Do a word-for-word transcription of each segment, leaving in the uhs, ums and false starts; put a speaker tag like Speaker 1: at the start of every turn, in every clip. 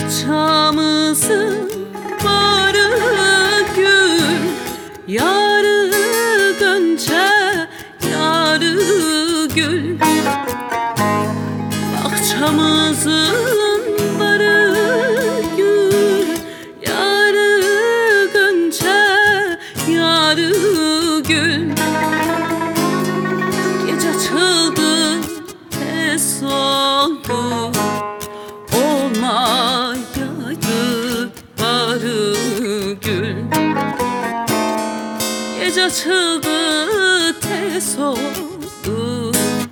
Speaker 1: Bahçamızın barı gül, yarı gönce, yarı gül. Bahçamızın barı gül, yarı gönce, yarı gül. Gece açıldı, tez oldu, olmayaydı barı gül. Gece açıldı, tez oldu,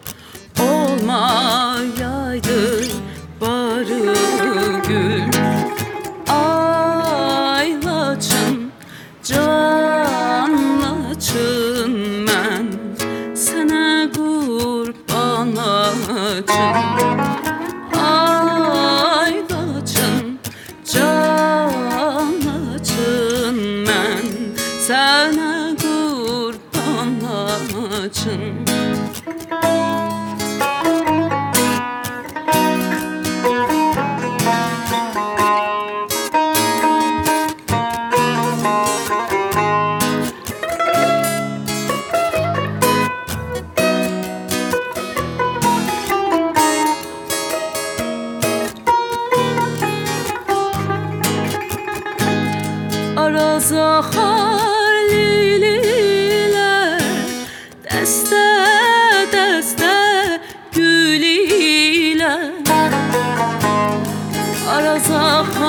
Speaker 1: olmayaydı barı gül. Aylacın, canlacın, mən sənə qurban acım. Aylacın, canlacın, mən sənə qurban acım. Araza xarlilə, dəstə dəstə gül ilə. Araza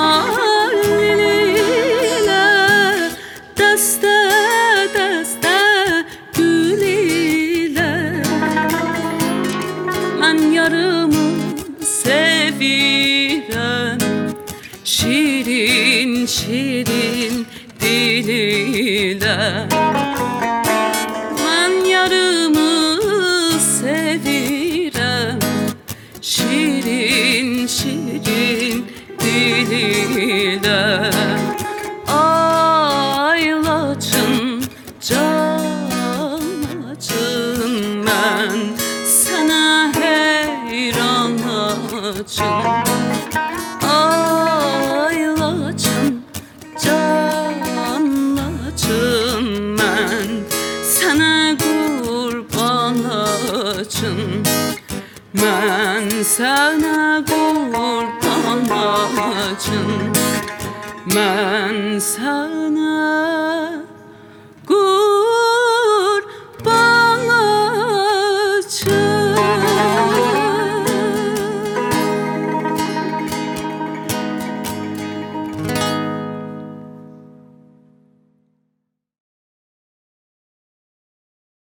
Speaker 1: xarlilə, dəstə dəstə gül ilə. Mən yarımı sevirəm, şirin şirin dil ilə. Mən yarımı sevirəm, şirin şirin dil ilə. Aylacın, canlacın, mən sənə heyran acım. Aylacın, canlacın, mən sənə qurban acım. Mən sənə qurban acım. Mən sənə